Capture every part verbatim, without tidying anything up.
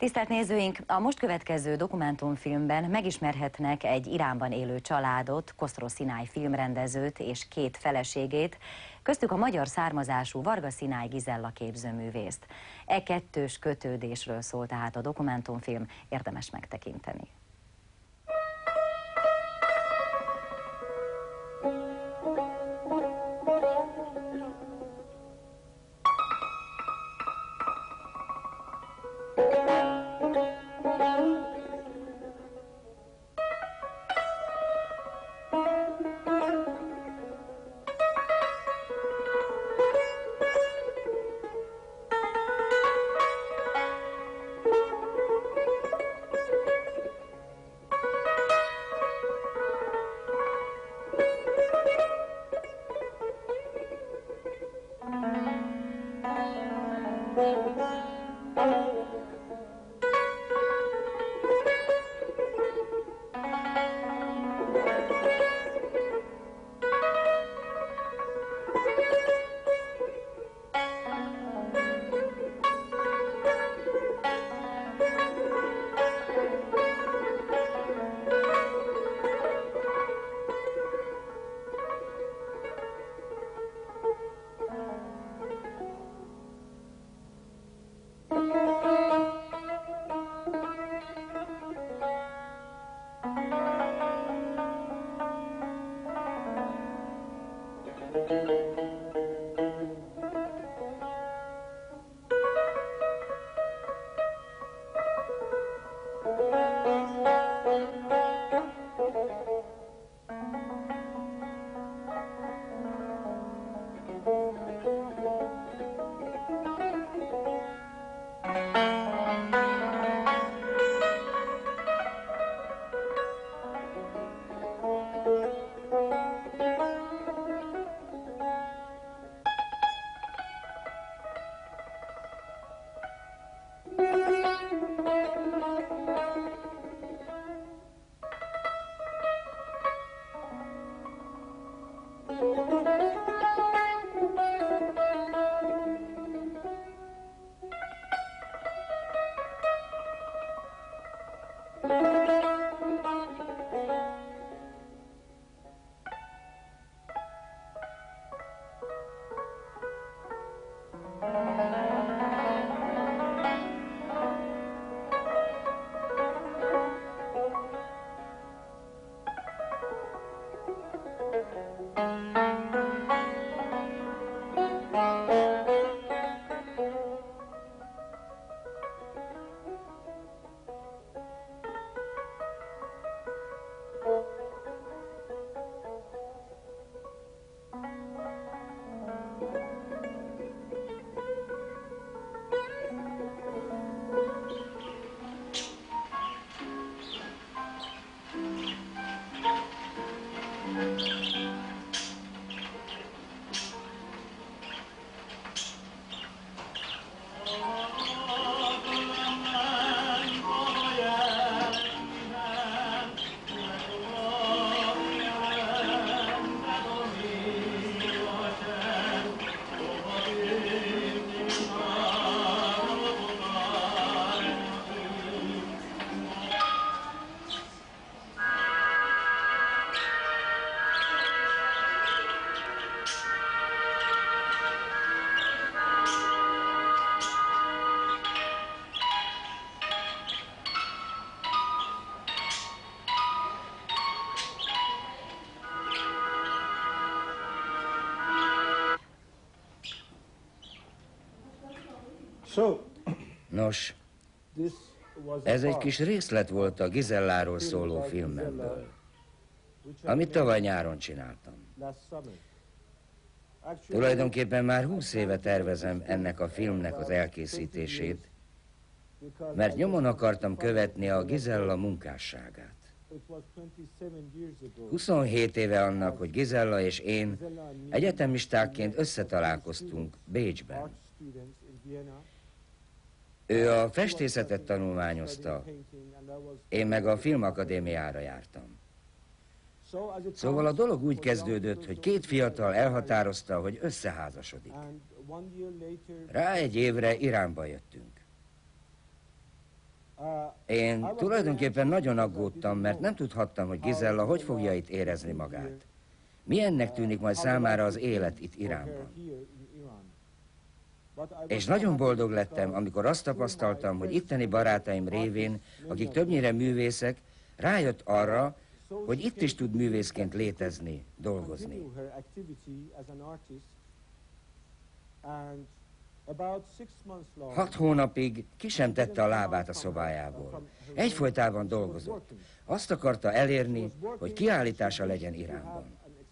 Tisztelt nézőink, a most következő dokumentumfilmben megismerhetnek egy Iránban élő családot, Khosrow Szinai filmrendezőt és két feleségét, köztük a magyar származású Varga Szinai Gizella képzőművészt. E kettős kötődésről szól tehát a dokumentumfilm, érdemes megtekinteni. Nos, ez egy kis részlet volt a Gizelláról szóló filmemből, amit tavaly nyáron csináltam. Tulajdonképpen már húsz éve tervezem ennek a filmnek az elkészítését, mert nyomon akartam követni a Gizella munkásságát. huszonhét éve annak, hogy Gizella és én egyetemistákként összetalálkoztunk Bécsben. Ő a festészetet tanulmányozta, én meg a filmakadémiára jártam. Szóval a dolog úgy kezdődött, hogy két fiatal elhatározta, hogy összeházasodik. Rá egy évre Iránba jöttünk. Én tulajdonképpen nagyon aggódtam, mert nem tudhattam, hogy Gizella hogy fogja itt érezni magát. Milyennek tűnik majd számára az élet itt Iránban. És nagyon boldog lettem, amikor azt tapasztaltam, hogy itteni barátaim révén, akik többnyire művészek, rájött arra, hogy itt is tud művészként létezni, dolgozni. Hat hónapig ki sem tette a lábát a szobájából. Egyfolytában dolgozott. Azt akarta elérni, hogy kiállítása legyen Iránban.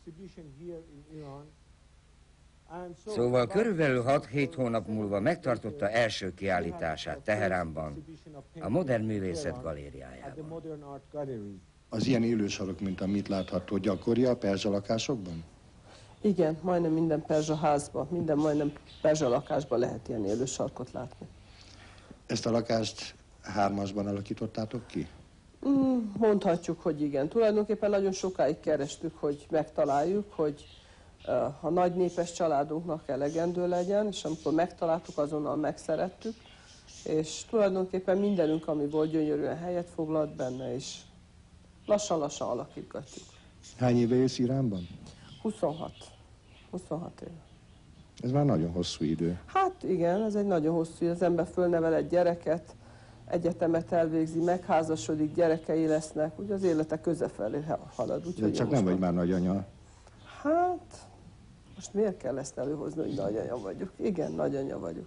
Szóval körülbelül hat-hét hónap múlva megtartotta első kiállítását Teheránban, a Modern Művészet Galériájában. Az ilyen élősarok, mint amit látható, gyakori a perzsa lakásokban? Igen, majdnem minden perzsa házban, minden majdnem perzsa lakásban lehet ilyen élősarkot látni. Ezt a lakást hármasban alakítottátok ki? Mm, mondhatjuk, hogy igen. Tulajdonképpen nagyon sokáig kerestük, hogy megtaláljuk, hogy uh, a nagy népes családunknak elegendő legyen, és amikor megtaláltuk, azonnal megszerettük, és tulajdonképpen mindenünk, ami volt, gyönyörűen helyet foglalt benne, és lassan-lassan alakítgatjuk. Hány éve élsz Iránban? huszonhat. huszonhat éve. Ez már nagyon hosszú idő. Hát igen, ez egy nagyon hosszú idő. Az ember fölnevel egy gyereket, egyetemet elvégzi, megházasodik, gyerekei lesznek, ugye az élete közefelé halad. Úgy, De csak nem vagy már nagyanya. Hát, most miért kell ezt előhozni, hogy nagyanya vagyok? Igen, nagyanya vagyok.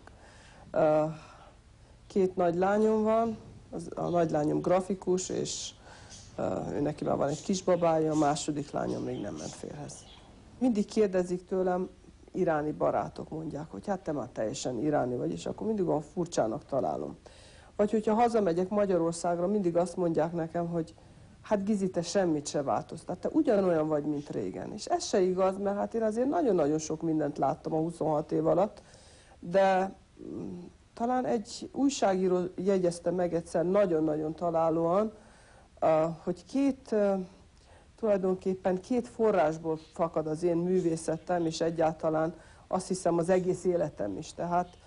Két nagy lányom van, a nagylányom grafikus, és ő neki már van egy kisbabája, a második lányom még nem ment férhez. Mindig kérdezik tőlem, iráni barátok mondják, hogy hát te már teljesen iráni vagy, és akkor mindig olyan furcsának találom. Vagy hogyha hazamegyek Magyarországra, mindig azt mondják nekem, hogy hát Gizi, te semmit se változtat, te ugyanolyan vagy, mint régen. És ez se igaz, mert hát én azért nagyon-nagyon sok mindent láttam a huszonhat év alatt, de talán egy újságíró jegyezte meg egyszer nagyon-nagyon találóan, hogy két, tulajdonképpen két forrásból fakad az én művészetem, és egyáltalán azt hiszem az egész életem is. Tehát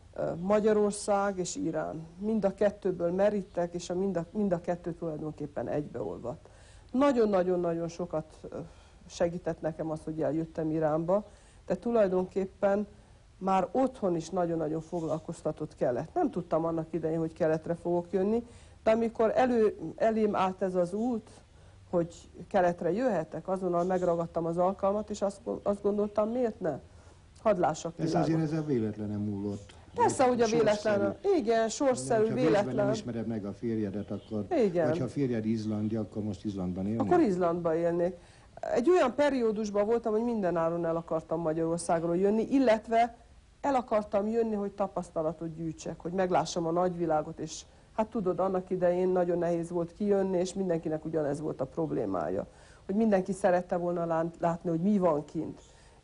Magyarország és Irán. Mind a kettőből merítek, és a mind, a, mind a kettő tulajdonképpen egybeolvadt. Nagyon-nagyon-nagyon sokat segített nekem az, hogy eljöttem Iránba, de tulajdonképpen már otthon is nagyon-nagyon foglalkoztatott Kelet. Nem tudtam annak idején, hogy Keletre fogok jönni, de amikor elő, elém állt ez az út, hogy Keletre jöhetek, azonnal megragadtam az alkalmat, és azt, azt gondoltam, miért ne? Hadd lássak Ez azért ez a véletlenem múlott. Persze, hogy a véletlen, igen, sorszerű, véletlen. Ha nem ismered meg a férjedet, akkor, igen. Vagy ha a férjed izlandi, akkor most Izlandban élnék? Akkor Izlandban élnék. Egy olyan periódusban voltam, hogy mindenáron el akartam Magyarországról jönni, illetve el akartam jönni, hogy tapasztalatot gyűjtsek, hogy meglássam a nagyvilágot, és hát tudod, annak idején nagyon nehéz volt kijönni, és mindenkinek ugyanez volt a problémája. Hogy mindenki szerette volna látni, hogy mi van kint.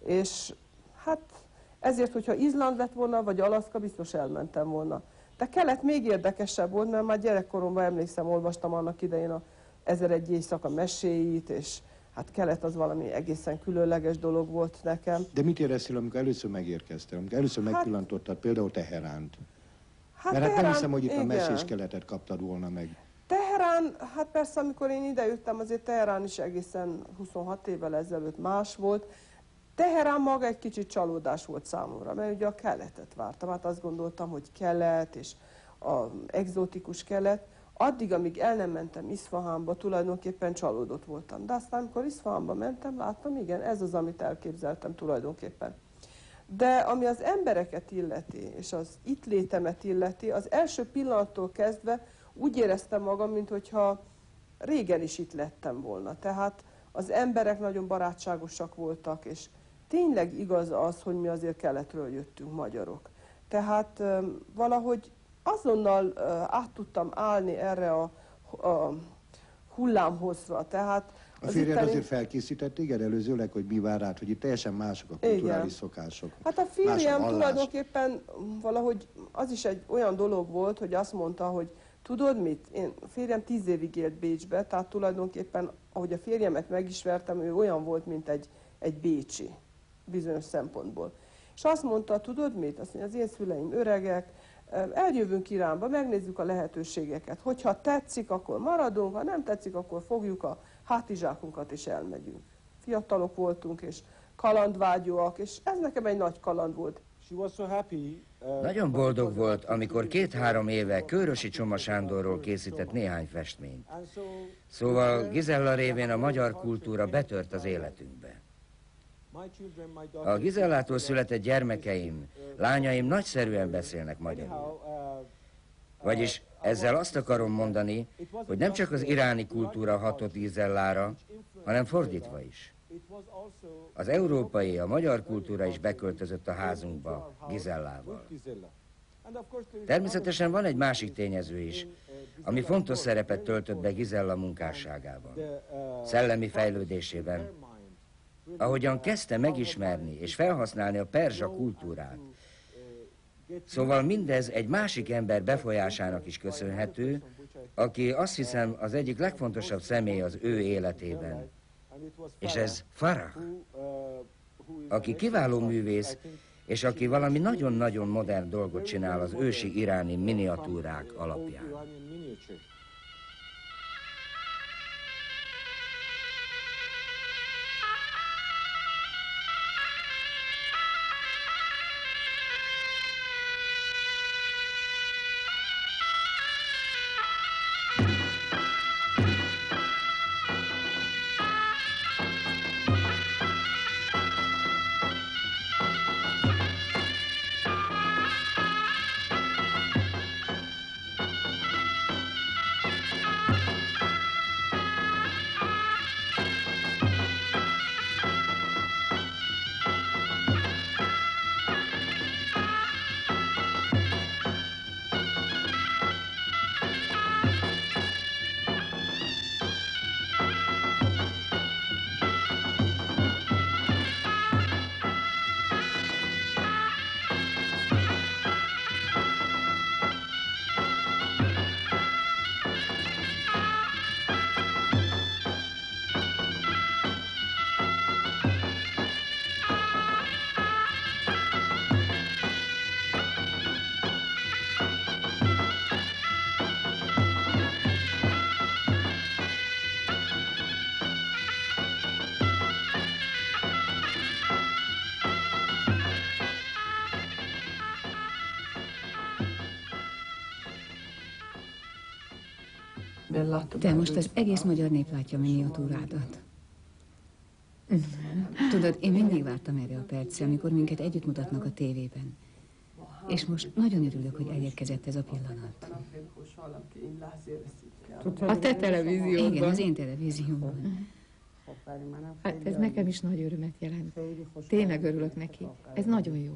És hát ezért, hogyha Izland lett volna, vagy Alaszka, biztos elmentem volna. De Kelet még érdekesebb volt, mert már gyerekkoromban emlékszem, olvastam annak idején a Ezeregy éjszaka meséit, és hát Kelet az valami egészen különleges dolog volt nekem. De mit éreztél, amikor először megérkeztél, amikor először hát, megpillantottad például Teheránt? Hát mert Teherán, hát nem hiszem, hogy itt igen. A mesés Keletet kaptad volna meg. Teherán, hát persze, amikor én idejöttem, azért Teherán is egészen huszonhat évvel ezelőtt más volt. Teherán maga egy kicsit csalódás volt számomra, mert ugye a Keletet vártam. Hát azt gondoltam, hogy Kelet és az egzotikus Kelet. Addig, amíg el nem mentem Iszfahánba, tulajdonképpen csalódott voltam. De aztán, amikor Iszfahánba mentem, láttam, igen, ez az, amit elképzeltem tulajdonképpen. De ami az embereket illeti, és az itt létemet illeti, az első pillanattól kezdve úgy éreztem magam, mintha régen is itt lettem volna. Tehát az emberek nagyon barátságosak voltak, és tényleg igaz az, hogy mi azért Keletről jöttünk, magyarok. Tehát valahogy azonnal át tudtam állni erre a, a hullámhozra. Tehát a férjed itteni... azért felkészített téged előzőleg, hogy mi vár rád, hogy itt teljesen mások a kulturális igen. szokások. Hát a férjem tulajdonképpen valahogy az is egy olyan dolog volt, hogy azt mondta, hogy tudod mit? Én, a férjem tíz évig élt Bécsbe, tehát tulajdonképpen, ahogy a férjemet megismertem, ő olyan volt, mint egy, egy bécsi, bizonyos szempontból. És azt mondta, tudod mit? Azt mondja, az én szüleim öregek, Eljövünk Iránba, megnézzük a lehetőségeket. Hogyha tetszik, akkor maradunk, ha nem tetszik, akkor fogjuk a hátizsákunkat és elmegyünk. Fiatalok voltunk, és kalandvágyóak, és ez nekem egy nagy kaland volt. Nagyon boldog volt, amikor két-három éve Kőrösi Csoma Sándorról készített néhány festményt. Szóval Gizella révén a magyar kultúra betört az életünkbe. A Gizellától született gyermekeim, lányaim nagyszerűen beszélnek magyarul. Vagyis ezzel azt akarom mondani, hogy nem csak az iráni kultúra hatott Gizellára, hanem fordítva is. Az európai, a magyar kultúra is beköltözött a házunkba Gizellával. Természetesen van egy másik tényező is, ami fontos szerepet töltött be Gizella munkásságában, szellemi fejlődésében. Ahogyan kezdte megismerni és felhasználni a perzsa kultúrát. Szóval mindez egy másik ember befolyásának is köszönhető, aki azt hiszem az egyik legfontosabb személy az ő életében. És ez Farah, aki kiváló művész, és aki valami nagyon-nagyon modern dolgot csinál az ősi iráni miniatúrák alapján. Te most az egész magyar nép látja a miniatúrádat. Tudod, én mindig vártam erre a percre, amikor minket együtt mutatnak a tévében. És most nagyon örülök, hogy elérkezett ez a pillanat. A te televíziódban. Igen, az én televíziómban. Hát ez nekem is nagy örömet jelent. Tényleg örülök neki. Ez nagyon jó.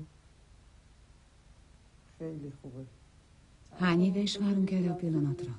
Hány éve is várunk erre a pillanatra?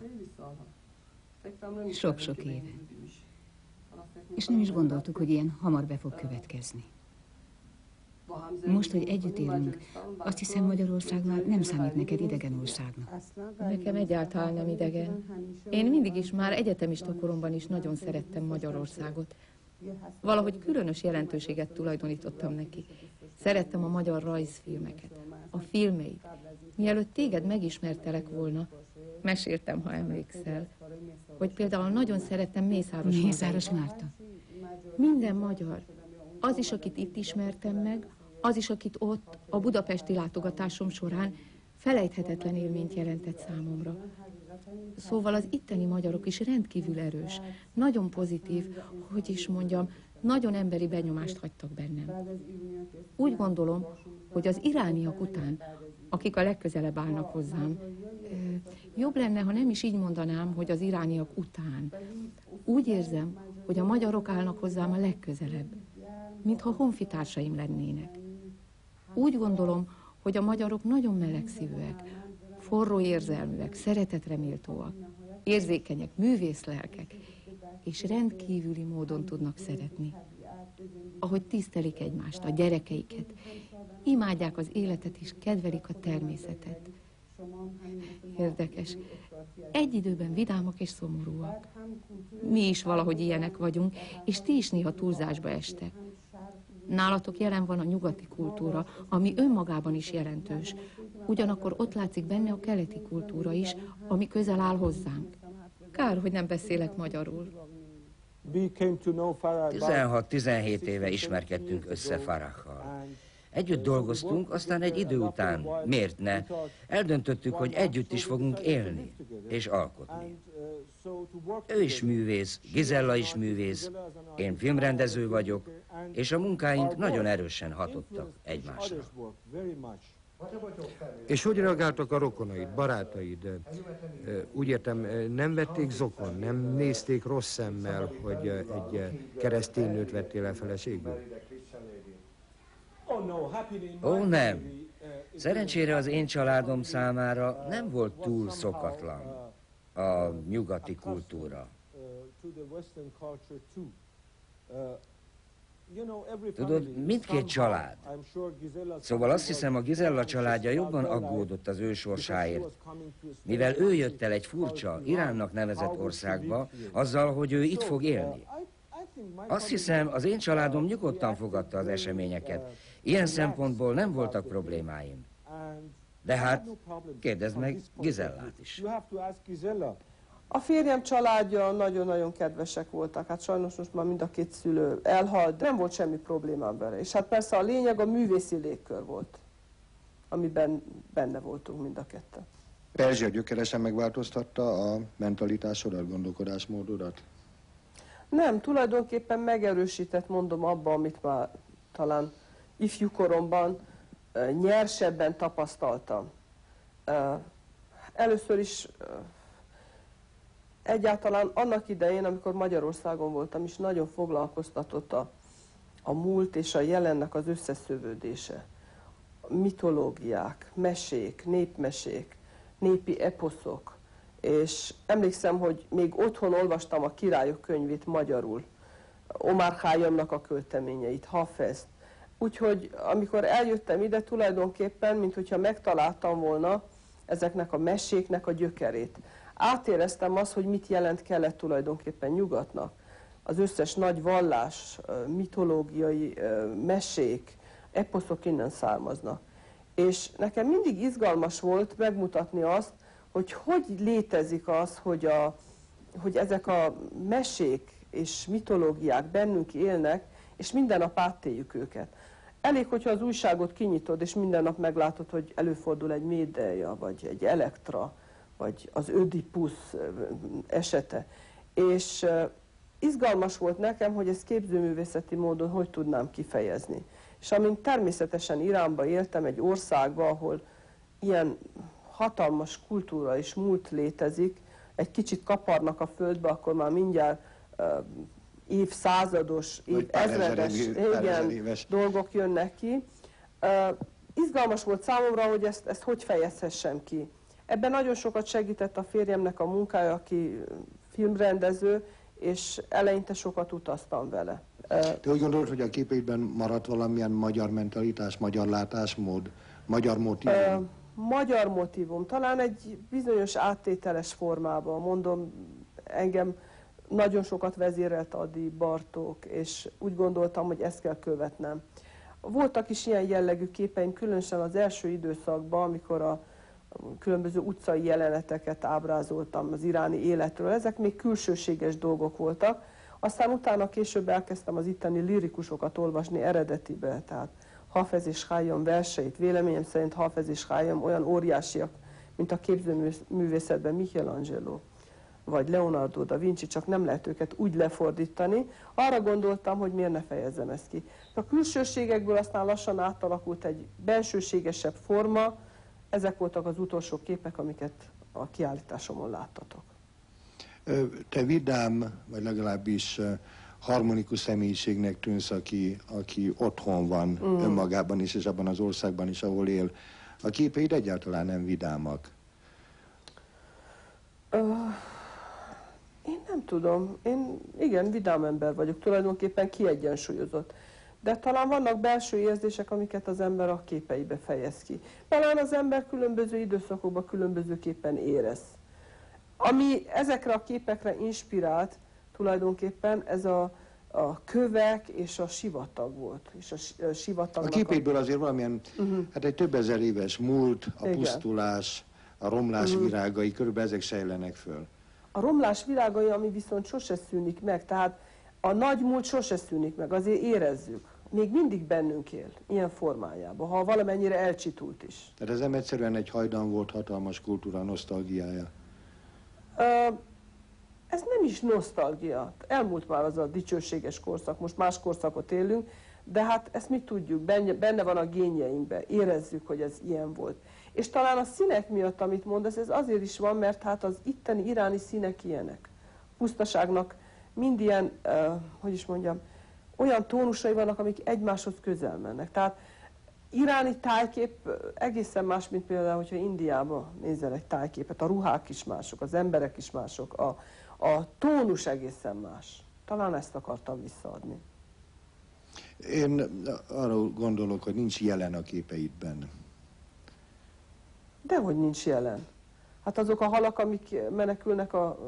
Sok-sok éve. És nem is gondoltuk, hogy ilyen hamar be fog következni. Most, hogy együtt élünk, azt hiszem Magyarország már nem számít neked idegen országnak. Nekem egyáltalán nem idegen. Én mindig is, már egyetemista koromban is nagyon szerettem Magyarországot. Valahogy különös jelentőséget tulajdonítottam neki. Szerettem a magyar rajzfilmeket, a filmeit. Mielőtt téged megismertelek volna, meséltem, ha emlékszel, hogy például nagyon szerettem Mészáros Mészáros Márta. Minden magyar, az is, akit itt ismertem meg, az is, akit ott, a budapesti látogatásom során felejthetetlen élményt jelentett számomra. Szóval az itteni magyarok is rendkívül erős, nagyon pozitív, hogy is mondjam, nagyon emberi benyomást hagytak bennem. Úgy gondolom, hogy az irániak után, akik a legközelebb állnak hozzám, jobb lenne, ha nem is így mondanám, hogy az irániak után. Úgy érzem, hogy a magyarok állnak hozzám a legközelebb, mintha honfitársaim lennének. Úgy gondolom, hogy a magyarok nagyon melegszívűek, forró érzelműek, szeretetre méltóak, érzékenyek, művészlelkek, és rendkívüli módon tudnak szeretni. Ahogy tisztelik egymást, a gyerekeiket, imádják az életet és kedvelik a természetet. Érdekes. Egy időben vidámak és szomorúak. Mi is valahogy ilyenek vagyunk, és ti is néha túlzásba estek. Nálatok jelen van a nyugati kultúra, ami önmagában is jelentős. ugyanakkor ott látszik benne a keleti kultúra is, ami közel áll hozzánk. Kár, hogy nem beszélek magyarul. tizenhat-tizenhét éve ismerkedtünk össze Faraghal. Együtt dolgoztunk, aztán egy idő után, miért ne, eldöntöttük, hogy együtt is fogunk élni és alkotni. Ő is művész, Gisella is művész, én filmrendező vagyok, és a munkáink nagyon erősen hatottak egymásra. És hogy reagáltak a rokonaid, barátaid? Úgy értem, nem vették zokon, nem nézték rossz szemmel, hogy egy keresztény nőt vettél el feleségül? Ó, nem. Szerencsére az én családom számára nem volt túl szokatlan a nyugati kultúra. Tudod, mindkét család. Szóval azt hiszem, a Gisella családja jobban aggódott az ő sorsáért, mivel ő jött el egy furcsa, Iránnak nevezett országba, azzal, hogy ő itt fog élni. Azt hiszem, az én családom nyugodtan fogadta az eseményeket. Ilyen szempontból nem voltak problémáim. De hát, kérdezd meg Gisellát is. A férjem családja nagyon-nagyon kedvesek voltak. Hát sajnos most már mind a két szülő elhalt, de nem volt semmi problémám vele. És hát persze a lényeg a művészi légkör volt, amiben benne voltunk mind a ketten. Perzsia gyökeresen megváltoztatta a mentalitásodat, gondolkodásmódodat? Nem, tulajdonképpen megerősített, mondom, abban, amit már talán ifjú koromban nyersebben tapasztaltam. Először is egyáltalán annak idején, amikor Magyarországon voltam, is nagyon foglalkoztatott a, a múlt és a jelennek az összeszövődése. Mitológiák, mesék, népmesék, népi eposzok. És emlékszem, hogy még otthon olvastam a Királyok könyvét magyarul, Omar Khayyamnak a költeményeit, Hafezt. Úgyhogy amikor eljöttem ide, tulajdonképpen, minthogyha megtaláltam volna ezeknek a meséknek a gyökerét. Átéreztem azt, hogy mit jelent Kelet tulajdonképpen nyugatnak. Az összes nagy vallás, mitológiai mesék, eposzok innen származnak. És nekem mindig izgalmas volt megmutatni azt, hogy hogy létezik az, hogy, a, hogy ezek a mesék és mitológiák bennünk élnek, és minden nap áttéljük őket. Elég, hogyha az újságot kinyitod, és minden nap meglátod, hogy előfordul egy Médeia, vagy egy Elektra, vagy az Ödipusz esete. És uh, izgalmas volt nekem, hogy ezt képzőművészeti módon hogy tudnám kifejezni. És amint természetesen Iránba éltem, egy országba, ahol ilyen hatalmas kultúra és múlt létezik, egy kicsit kaparnak a földbe, akkor már mindjárt uh, évszázados, évezredes dolgok jönnek ki. Uh, izgalmas volt számomra, hogy ezt, ezt hogy fejezhessem ki. Ebben nagyon sokat segített a férjemnek a munkája, aki filmrendező, és eleinte sokat utaztam vele. Te úgy gondolod, hogy a képeidben maradt valamilyen magyar mentalitás, magyar látásmód, magyar motívum? Uh, magyar motívum, talán egy bizonyos áttételes formában. Mondom, engem nagyon sokat vezérelt Ady, Bartók, és úgy gondoltam, hogy ezt kell követnem. Voltak is ilyen jellegű képeim, különösen az első időszakban, amikor a különböző utcai jeleneteket ábrázoltam az iráni életről. Ezek még külsőséges dolgok voltak. Aztán utána később elkezdtem az itteni lirikusokat olvasni eredetibe, tehát Hafez és Khayyam verseit. Véleményem szerint Hafez és Khayyam olyan óriásiak, mint a képzőművészetben Michelangelo vagy Leonardo da Vinci, csak nem lehet őket úgy lefordítani. Arra gondoltam, hogy miért ne fejezzem ezt ki. A külsőségekből aztán lassan átalakult egy bensőségesebb forma. Ezek voltak az utolsó képek, amiket a kiállításomon láttatok. Te vidám, vagy legalábbis harmonikus személyiségnek tűnsz, aki, aki otthon van mm. önmagában is, és abban az országban is, ahol él. A képeid egyáltalán nem vidámak. Uh, én nem tudom. Én igen, vidám ember vagyok, tulajdonképpen kiegyensúlyozott. De talán vannak belső érzések, amiket az ember a képeibe fejez ki. Talán az ember különböző időszakokban különbözőképpen érez. Ami ezekre a képekre inspirált, tulajdonképpen ez a, a kövek és a sivatag volt. És a sivatagnak a képéből azért valamilyen, uh-huh. hát egy több ezer éves múlt, a Igen. pusztulás, a romlás uh-huh. virágai, körülbelül ezek sejlenek föl. A romlás virágai, ami viszont sose szűnik meg, tehát a nagy múlt sose szűnik meg, azért érezzük. Még mindig bennünk él, ilyen formájában, ha valamennyire elcsitult is. Tehát ez nem egyszerűen egy hajdan volt hatalmas kultúra nosztalgiája? Ö, ez nem is nosztalgia. Elmúlt már az a dicsőséges korszak, most más korszakot élünk, de hát ezt mi tudjuk, benne, benne van a génjeinkben, érezzük, hogy ez ilyen volt. És talán a színek miatt, amit mondasz, ez azért is van, mert hát az itteni iráni színek ilyenek. Pusztaságnak mind ilyen, uh, hogy is mondjam, olyan tónusai vannak, amik egymáshoz közel mennek. Tehát iráni tájkép egészen más, mint például, hogyha Indiában nézel egy tájképet. A ruhák is mások, az emberek is mások, a, a tónus egészen más. Talán ezt akartam visszaadni. Én arra gondolok, hogy nincs jelen a képeidben. Dehogy nincs jelen. Hát azok a halak, amik menekülnek a,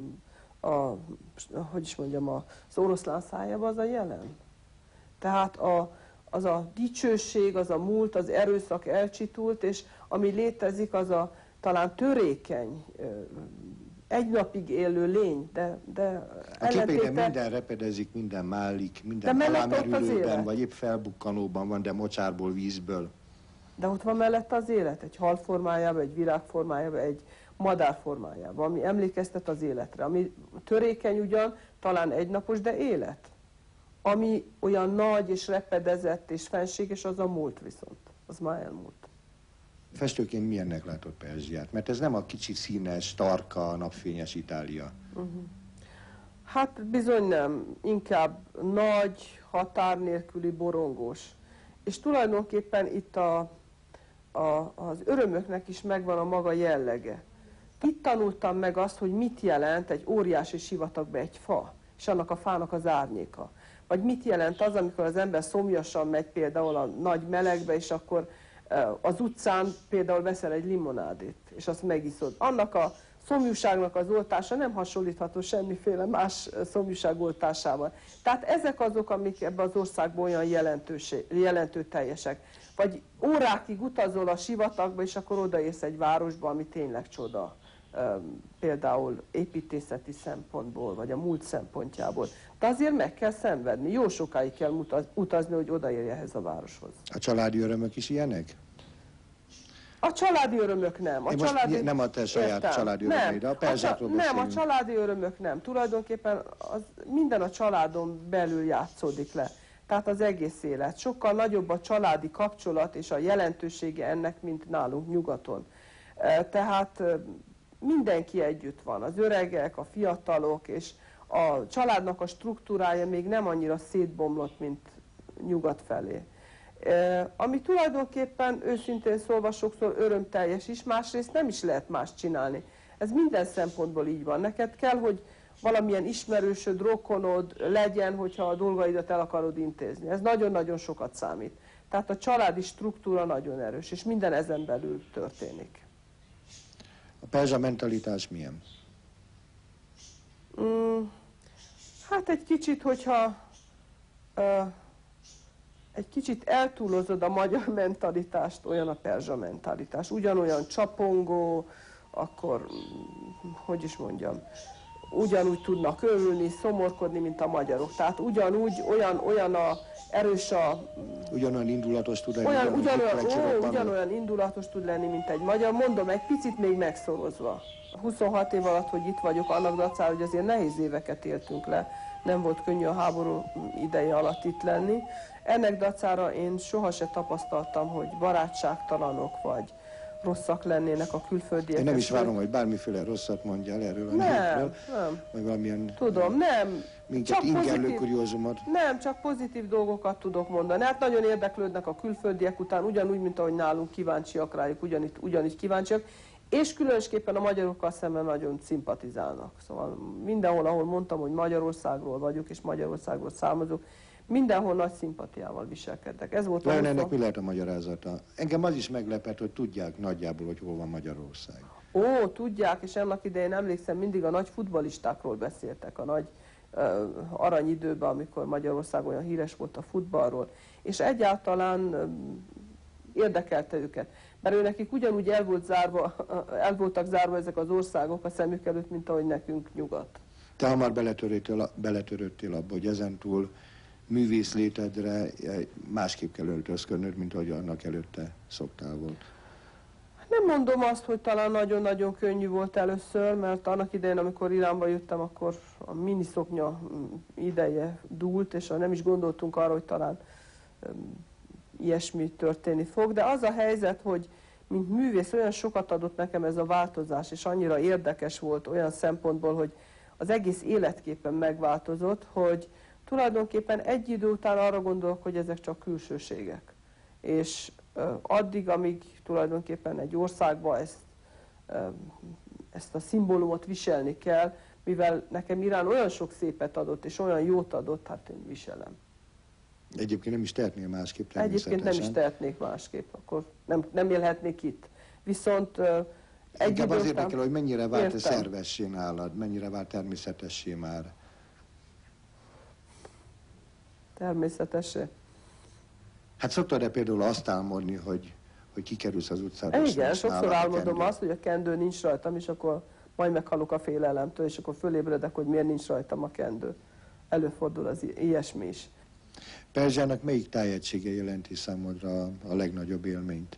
a hogy is mondjam, az oroszlán szájába, az a jelen. Tehát a, az a dicsőség, az a múlt, az erőszak elcsitult, és ami létezik, az a talán törékeny, egy napig élő lény, de, de a képeiden minden repedezik, minden málik, minden alámerülőben, vagy épp felbukkanóban van, de mocsárból, vízből. De ott van mellette az élet, egy hal formájában, egy virág formájában, egy madár formájában, ami emlékeztet az életre. Ami törékeny ugyan, talán egynapos, de élet. Ami olyan nagy és repedezett és fenséges, az a múlt viszont. Az már elmúlt. Festőként milyennek látod Perzsiát? Mert ez nem a kicsi színes, tarka, napfényes Itália. Uh-huh. Hát bizony nem. Inkább nagy, határ nélküli, borongós. És tulajdonképpen itt a, a, az örömöknek is megvan a maga jellege. Itt tanultam meg azt, hogy mit jelent egy óriási sivatagban egy fa, és annak a fának az árnyéka. Vagy mit jelent az, amikor az ember szomjasan megy például a nagy melegbe, és akkor az utcán például veszel egy limonádét, és azt megiszod. Annak a szomjúságnak az oltása nem hasonlítható semmiféle más szomjúság oltásával. Tehát ezek azok, amik ebben az országban olyan jelentőteljesek. Vagy órákig utazol a sivatagba, és akkor odaérsz egy városba, ami tényleg csoda. Például építészeti szempontból, vagy a múlt szempontjából. De azért meg kell szenvedni. Jó sokáig kell utazni, hogy odaérj ehhez a városhoz. A családi örömök is ilyenek? A családi örömök nem. A Én családi... most nem a te saját értem. Családi örömeid, a perzsákról beszélünk. Nem, a családi örömök nem. Tulajdonképpen az, minden a családon belül játszódik le. Tehát az egész élet. Sokkal nagyobb a családi kapcsolat és a jelentősége ennek, mint nálunk nyugaton. Tehát mindenki együtt van. Az öregek, a fiatalok, és a családnak a struktúrája még nem annyira szétbomlott, mint nyugat felé. Ami tulajdonképpen őszintén szólva sokszor örömteljes is, másrészt nem is lehet más csinálni. Ez minden szempontból így van. Neked kell, hogy valamilyen ismerősöd, rokonod legyen, hogyha a dolgaidat el akarod intézni. Ez nagyon-nagyon sokat számít. Tehát a családi struktúra nagyon erős, és minden ezen belül történik. A perzsa mentalitás milyen? Mm, hát egy kicsit, hogyha uh, egy kicsit eltúlozod a magyar mentalitást, olyan a perzsa mentalitás. Ugyanolyan csapongó, akkor, hogy is mondjam, ugyanúgy tudnak örülni, szomorkodni, mint a magyarok. Tehát ugyanúgy, olyan, olyan a erős a... Ugyanolyan indulatos tud lenni, olyan, ugyanolyan, ó, ugyanolyan indulatos tud lenni, mint egy magyar. Mondom, egy picit még megszorozva. huszonhat év alatt, hogy itt vagyok, annak dacára, hogy azért nehéz éveket éltünk le. Nem volt könnyű a háború ideje alatt itt lenni. Ennek dacára én sohasem tapasztaltam, hogy barátságtalanok vagy rosszak lennének a külföldiek. Én nem is várom, hogy bármiféle rosszat mondjál erről a nem, népről. Nem, vagy valamilyen... Tudom, nem. Minket ingellő kuriózumot. Nem, csak pozitív dolgokat tudok mondani. Hát nagyon érdeklődnek a külföldiek után, ugyanúgy, mint ahogy nálunk kíváncsiak rájuk, ugyanígy, ugyanígy kíváncsiak. És különösképpen a magyarokkal szemben nagyon szimpatizálnak. Szóval mindenhol, ahol mondtam, hogy Magyarországról vagyok, és Magyarországról származok, mindenhol nagy szimpatiával viselkedtek. Ez volt. Vajon ennek mi lehet a magyarázata? Engem az is meglepett, hogy tudják nagyjából, hogy hol van Magyarország. Ó, tudják, és ennek idején emlékszem, mindig a nagy futballistákról beszéltek, a nagy aranyidőben, amikor Magyarország olyan híres volt a futballról, és egyáltalán érdekelte őket. Mert ő nekik ugyanúgy el, volt zárva, el voltak zárva ezek az országok a szemük előtt, mint ahogy nekünk nyugat. Te hamar beletörődtél, beletörődtél abba, hogy ezentúl művész létedre másképp kell öltözködnöd, mint ahogy annak előtte szoktál volt. Nem mondom azt, hogy talán nagyon-nagyon könnyű volt először, mert annak idején, amikor Iránba jöttem, akkor a miniszoknya ideje dúlt, és nem is gondoltunk arra, hogy talán ilyesmi történni fog. De az a helyzet, hogy mint művész olyan sokat adott nekem ez a változás, és annyira érdekes volt olyan szempontból, hogy az egész életképpen megváltozott, hogy tulajdonképpen egy idő után arra gondolok, hogy ezek csak külsőségek. És addig, amíg tulajdonképpen egy országban ezt, ezt a szimbólumot viselni kell, mivel nekem Irán olyan sok szépet adott, és olyan jót adott, hát én viselem. Egyébként nem is tehetnél másképp természetesen. Egyébként nem is tehetnék másképp, akkor nem, nem élhetnék itt. Viszont egy Inkább az után... érdekel, hogy mennyire vált Értem. szervessé nálad, mennyire vált természetessé már. Természetesen. Hát szoktad-e például azt álmodni, hogy, hogy kikerülsz az utcára? Igen, sokszor álmodom azt, hogy a kendő nincs rajtam, és akkor majd meghalok a félelemtől, és akkor fölébredek, hogy miért nincs rajtam a kendő. Előfordul az ilyesmi is. Perzsának melyik tájegysége jelenti számodra a legnagyobb élményt?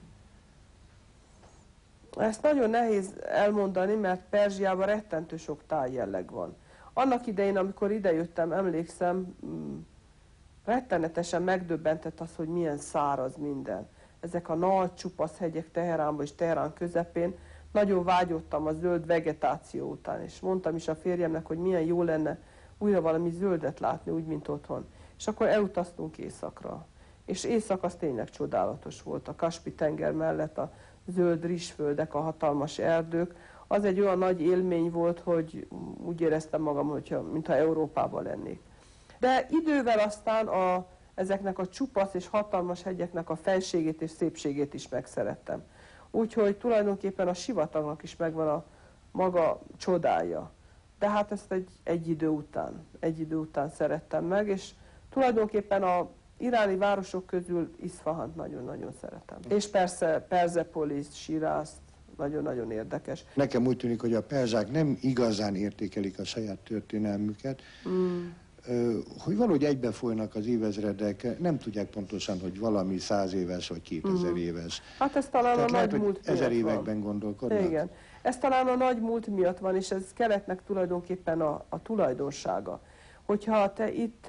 Ezt nagyon nehéz elmondani, mert Perzsiában rettentő sok tájjelleg van. Annak idején, amikor idejöttem, emlékszem, rettenetesen megdöbbentett az, hogy milyen száraz minden. Ezek a nagy csupasz hegyek Teheránban és Teherán közepén, nagyon vágyottam a zöld vegetáció után, és mondtam is a férjemnek, hogy milyen jó lenne újra valami zöldet látni, úgy, mint otthon. És akkor elutaztunk északra. És észak az tényleg csodálatos volt. A Kaspi-tenger mellett a zöld rizsföldek, a hatalmas erdők. Az egy olyan nagy élmény volt, hogy úgy éreztem magam, hogyha, mintha Európában lennék. De idővel aztán a, ezeknek a csupasz és hatalmas hegyeknek a felségét és szépségét is megszerettem. Úgyhogy tulajdonképpen a sivatagnak is megvan a maga csodája. De hát ezt egy, egy idő után, egy idő után szerettem meg, és tulajdonképpen a iráni városok közül Iszfahant nagyon-nagyon szeretem. És persze Perzepolis, Sirázt, nagyon-nagyon érdekes. Nekem úgy tűnik, hogy a perzsák nem igazán értékelik a saját történelmüket, mm. hogy valahogy egybefolynak az évezredek, nem tudják pontosan, hogy valami száz éves vagy kétezer mm. éves. Hát ez talán Tehát a lehet, nagy hogy múlt ezer miatt években van. gondolkodnak. Igen. Ez talán a nagy múlt miatt van, és ez keletnek tulajdonképpen a, a tulajdonsága. Hogyha te itt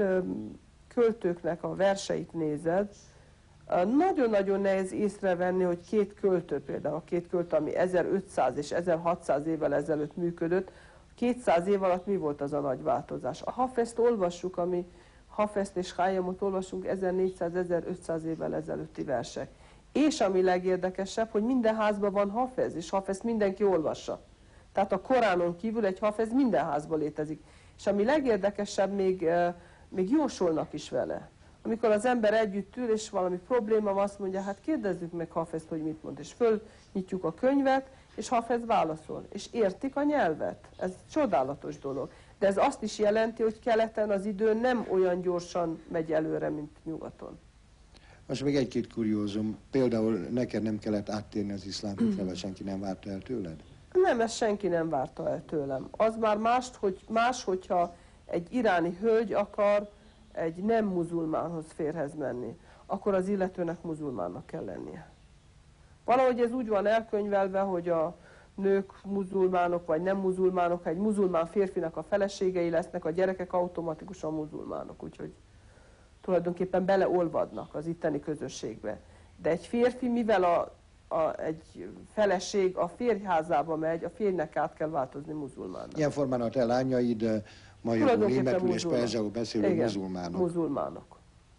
költőknek a verseit nézed, nagyon-nagyon nehéz észrevenni, hogy két költő, például a két költő, ami ezerötszáz és ezerhatszáz évvel ezelőtt működött, kétszáz év alatt mi volt az a nagy változás? A Hafezt olvassuk, ami Hafezt és Khayyamot olvasunk ezernégyszáz-ezerötszáz évvel ezelőtti versek. És ami legérdekesebb, hogy minden házban van Hafez, és Hafezt mindenki olvassa. Tehát a Koránon kívül egy Hafez minden házban létezik. És ami legérdekesebb, még, még jósolnak is vele. Amikor az ember együtt ül, és valami probléma van, azt mondja, hát kérdezzük meg Hafezt, hogy mit mond. És fölnyitjuk a könyvet, és Hafez válaszol. És értik a nyelvet. Ez csodálatos dolog. De ez azt is jelenti, hogy keleten az idő nem olyan gyorsan megy előre, mint nyugaton. Most még egy-két kuriózum. Például neked nem kellett áttérni az iszlám hitre, vagy senki nem várta el tőled? Nem, ezt senki nem várta el tőlem. Az már más, hogy, más hogyha egy iráni hölgy akar egy nem muzulmánhoz férhez menni, akkor az illetőnek muzulmánnak kell lennie. Valahogy ez úgy van elkönyvelve, hogy a nők muzulmánok vagy nem muzulmánok, ha egy muzulmán férfinak a feleségei lesznek, a gyerekek automatikusan muzulmánok, úgyhogy tulajdonképpen beleolvadnak az itteni közösségbe. De egy férfi, mivel a, a, egy feleség a férjházába megy, a férjnek át kell változni muzulmánnak. Ilyen formán a te lányaid magyarul, németül és perzsául beszélő igen, muzulmánok. muzulmánok.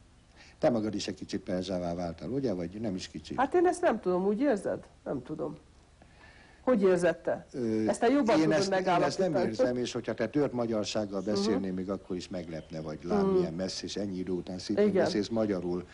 Te magad is egy kicsit perzsává váltál, ugye? Vagy nem is kicsit? Hát én ezt nem tudom, úgy érzed? Nem tudom. Hogy érzed te? Ezt te jobban én tudod ezt, én ezt nem megállapítani. érzem, és hogyha te tört magyarsággal beszélnél, uh-huh. még akkor is meglepne, vagy lám uh-huh. milyen messz, és ennyi idő után szépen beszélsz magyarul.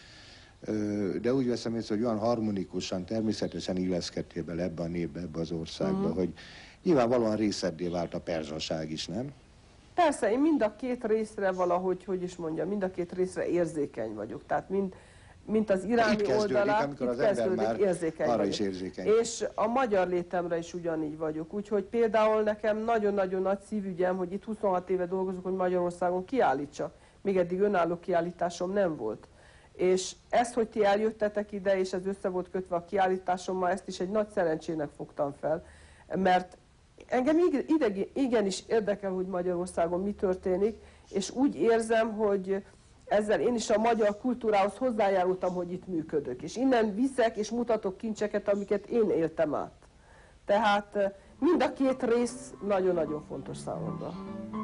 De úgy veszem észre, hogy olyan harmonikusan, természetesen illeszkedtél bele ebbe a népbe, ebbe az országba, uh-huh. hogy nyilvánvalóan részeddé vált a perzsaság is, nem? Persze, én mind a két részre valahogy, hogy is mondjam, mind a két részre érzékeny vagyok. Tehát mind, mint az iráni itt kezdődik, oldalát, amikor itt az ember kezdődik, már érzékeny arra vagyok. is érzékeny. És a magyar létemre is ugyanígy vagyok. Úgyhogy például nekem nagyon-nagyon nagy szívügyem, hogy itt huszonhat éve dolgozok, hogy Magyarországon kiállítsak. Még eddig önálló kiállításom nem volt. És ezt, hogy ti eljöttetek ide, és ez össze volt kötve a kiállításommal, ezt is egy nagy szerencsének fogtam fel, mert engem ideg, igenis érdekel, hogy Magyarországon mi történik, és úgy érzem, hogy ezzel én is a magyar kultúrához hozzájárultam, hogy itt működök. És innen viszek és mutatok kincseket, amiket én éltem át. Tehát mind a két rész nagyon-nagyon fontos számomra.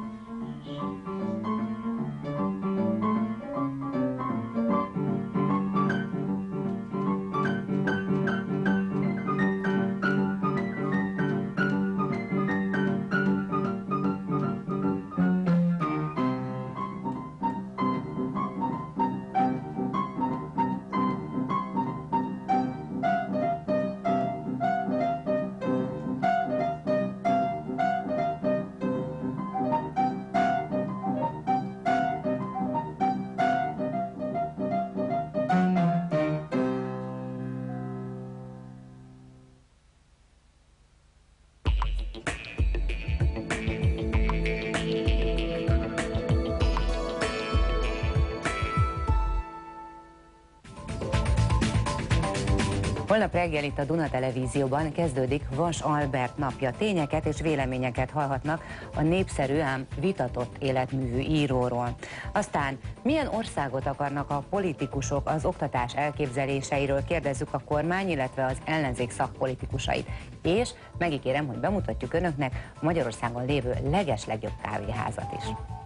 Holnap reggel itt a Duna Televízióban kezdődik Vas Albert napja. Tényeket és véleményeket hallhatnak a népszerű, ám vitatott életművű íróról. Aztán milyen országot akarnak a politikusok az oktatás elképzeléseiről, kérdezzük a kormány, illetve az ellenzék szakpolitikusait. És megígérem, hogy bemutatjuk önöknek Magyarországon lévő legeslegjobb kávéházat is.